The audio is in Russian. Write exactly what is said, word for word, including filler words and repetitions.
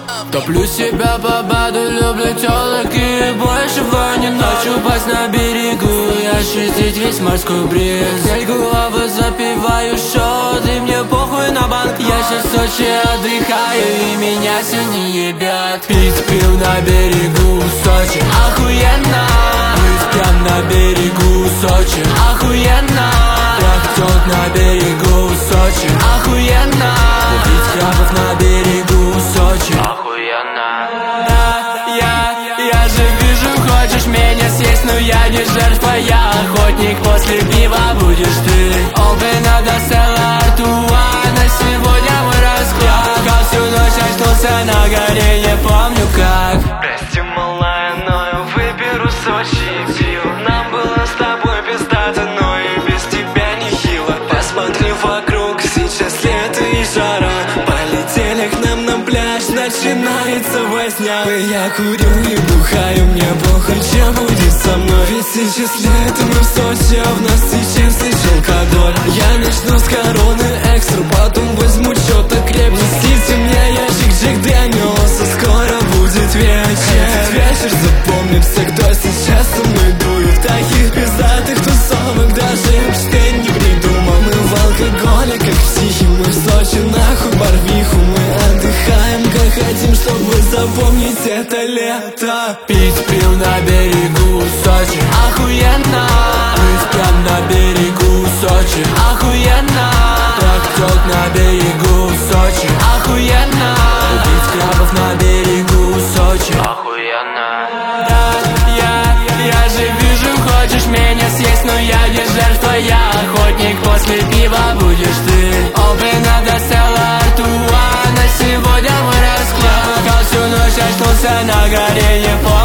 Топлю себя по баду, люблю тёлок и большего не хочу. Пасть на берегу и ощутить весь морской бриз. Взять голову, запиваю счет, и мне похуй на банк. Я сейчас в Сочи отдыхаю, и меня все не ебят. Пить пил на берегу Сочи, охуенно. Быть прям на берегу Сочи, охуенно. Трахтёт на берегу Сочи, охуенно. Убить крабов на берегу Сочи, охуенно. Да, я, я же вижу, хочешь меня съесть, но я не жертва, я охотник. После пива будешь ты. Open up the cellar to one. На сегодня мой расклад. Как всю ночь очнулся на горе, не помню как. Прости, малая, но я выберу Сочи. Пил, нам было с тобой пиздато, но и без тебя нехило. Посмотри вокруг, сейчас лето и жара. Полетели к нам на пляж, начинается возня. Я курю и бухаю, мне похуй, чем будет со мной. Ведь сейчас лето, мы в Сочи, а в нас сейчас лишь алкоголь. Я начну с короны экстра, потом возьму что-то крепче. Несите мне ящик Джек Дэниелса, скоро будет вечер. Этот вечер запомнится, кто сейчас со мной дует. Таких пиздатых тусовок даже Эпштейн не придумал. Мы в алкоголе, как психи, мы в Сочи, нахуй барвиху. Мы отдыхаем, как хотим, чтобы запомнить это лето. Пить пил на берегу Сочи, охуенно. Быть прям на берегу Сочи, охуенно. Трахтёт на берегу Сочи, охуенно. Убить крабов на берегу Сочи, охуенно. Да, я, я же вижу, хочешь меня съесть, но я не жертва, я охотник. После пива будешь ты. Open up the cellar to one. На сегодня мой расклад. Как всю ночь очнулся на горе, не помню.